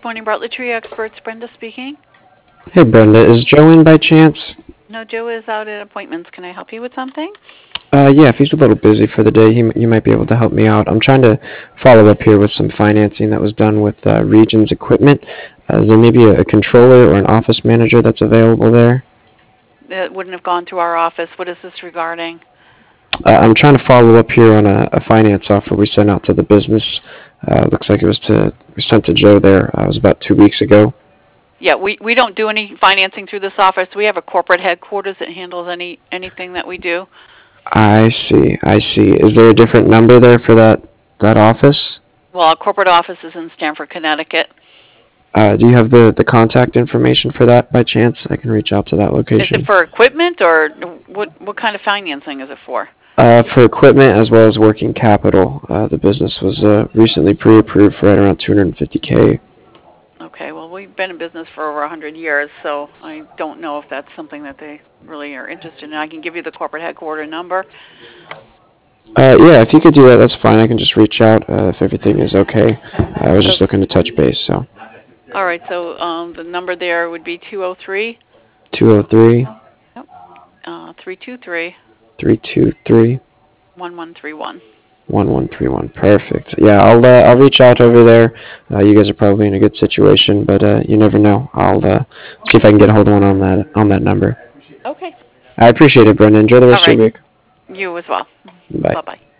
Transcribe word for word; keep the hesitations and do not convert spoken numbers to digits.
Morning, Bartlett Tree Experts. Brenda speaking. Hey Brenda, is Joe in by chance? No, Joe is out at appointments. Can I help you with something? Uh, yeah, if he's a little busy for the day, he, you might be able to help me out. I'm trying to follow up here with some financing that was done with uh, Regions Equipment. Uh, is there maybe a, a controller or an office manager that's available there? It wouldn't have gone to our office. What is this regarding? Uh, I'm trying to follow up here on a, a finance offer we sent out to the business. Uh, looks like it was to we sent to Joe there. Uh, it was about two weeks ago. Yeah, we, we don't do any financing through this office. We have a corporate headquarters that handles any anything that we do. I see. I see. Is there a different number there for that that office? Well, our corporate office is in Stamford, Connecticut. Uh, do you have the, the contact information for that by chance? I can reach out to that Is it location. for equipment or what? What kind of financing is it for? Uh, for equipment as well as working capital, uh, the business was uh, recently pre-approved for right around two hundred fifty K. Okay, well, we've been in business for over one hundred years, so I don't know if that's something that they really are interested in. I can give you the corporate headquarter number. Uh, yeah, if you could do that, that's fine. I can just reach out uh, if everything is okay. I was So, just looking to touch base, so. all right, so um, the number there would be two oh three, two oh three, uh, three two three, three two three, one one three one. one one three one. Perfect. Yeah, I'll uh, I'll reach out over there. Uh, you guys are probably in a good situation, but uh, you never know. I'll uh, see if I can get a hold of one on that on that number. Okay. I appreciate it, Brenda. Enjoy the All rest of right. your week. You as well. Bye. Bye-bye.